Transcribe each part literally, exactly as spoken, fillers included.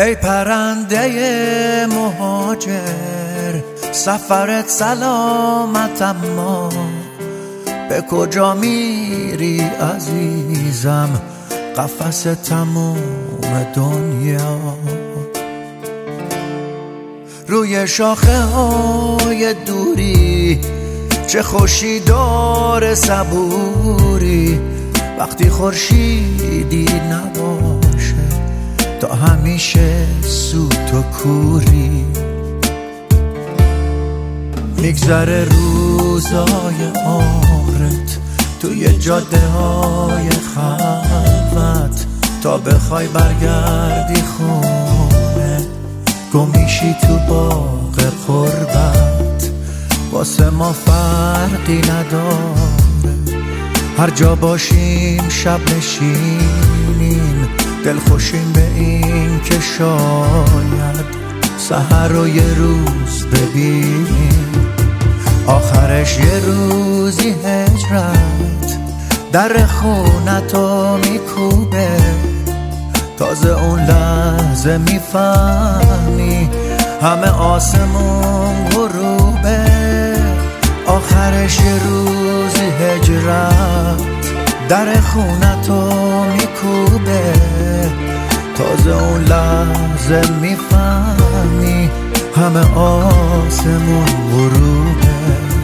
ای پرنده مهاجر، سفرت سلامت اما به کجا میری عزیزم؟ قفس تموم دنیا. روی شاخه های دوری چه خوشی داره صبوری، وقتی خورشیدی نباشه تا همیشه سوت و کوری. میگذره روزای عمرت توی جاده های خلوت، تا بخوای برگردی خونه گمیشی تو باغ قربت. واسه ما فرقی نداره، هر جا باشیم شب نشینیم، دل خوشیم به این که شاید سحر رو یه روز ببینیم. آخرش یه روزی هجرت در خونتو میکوبه، تازه اون لحظه میفهمی همه آسمون غروبه. آخرش یه روزی هجرت در خونتو میکوبه، تازه اون لحظه میفهمی همه آسمون غروبه.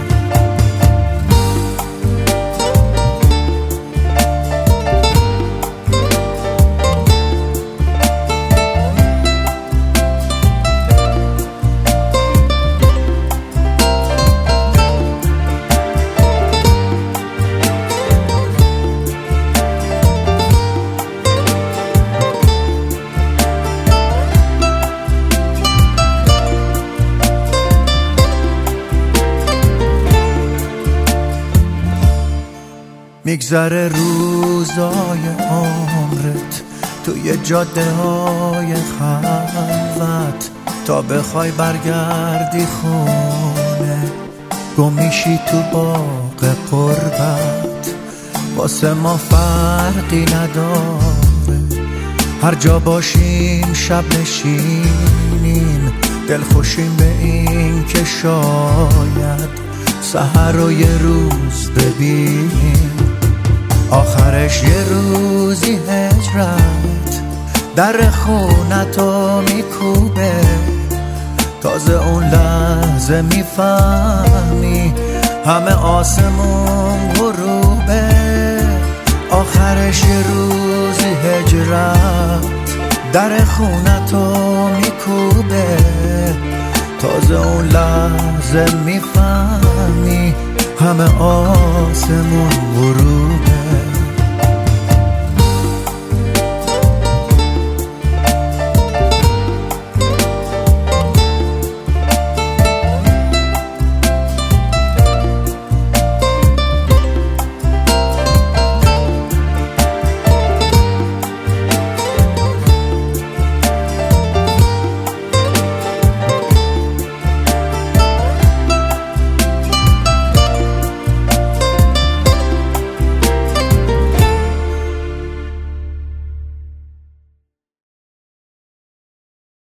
میگذره روزای عمرت توی جاده های خلوت، تا بخوای برگردی خونه گمیشی تو باغ قربت. واسه ما فرقی نداره، هر جا باشیم شب نشینیم، دل خوشیم به این که شاید سحر رو یه روز ببینیم. آخرش یه روزی هجرت در خونتو میکوبه، تازه اون لحظه میفهمی همه آسمون غروبه. آخرش یه روزی هجرت در خونتو میکوبه، تازه اون لحظه میفهمی همه آسمون غروبه.